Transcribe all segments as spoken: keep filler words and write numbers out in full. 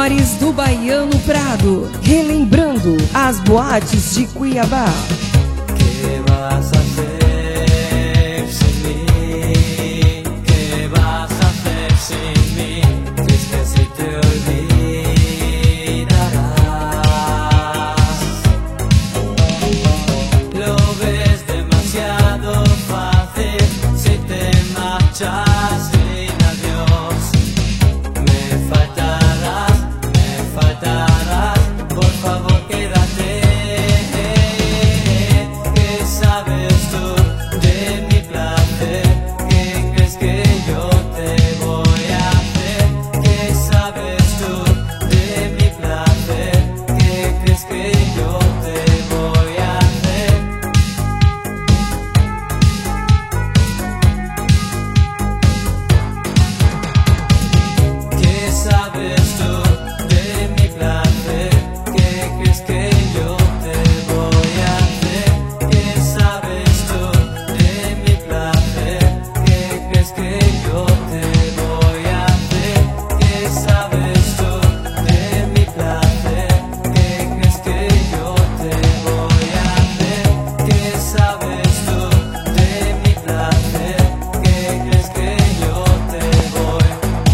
melhores do Baiano Prado, relembrando as boates de Cuiabá. Que vas a hacer sin mí? Que vas a hacer sin mí? Es que si te olvidarás. Lo ves demasiado fácil si te marchas sin adiós. Me faltarás, me faltarás, por favor quédate. ¿Qué sabes tú de mi placer? ¿Qué crees que yo te voy a hacer? ¿Qué sabes tú de mi placer? ¿Qué crees que yo te voy a hacer? ¿Qué sabes tú de mi placer? ¿Qué crees que yo te voy a hacer? ¿Qué sabes tú de mi placer? ¿Qué crees que yo te voy a hacer? ¿Qué sabes tú de mi placer? ¿Qué crees que yo te voy a hacer? ¿Qué sabes tú de mi placer? ¿Qué crees que yo te voy?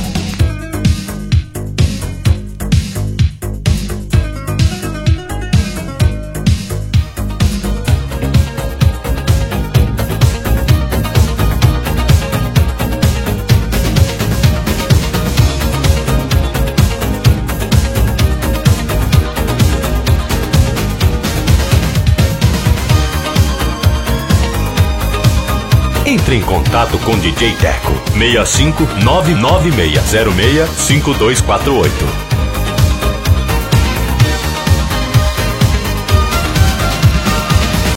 Entre em contato com D J Teco seis cinco nove nove seis zero seis cinco dois quatro oito.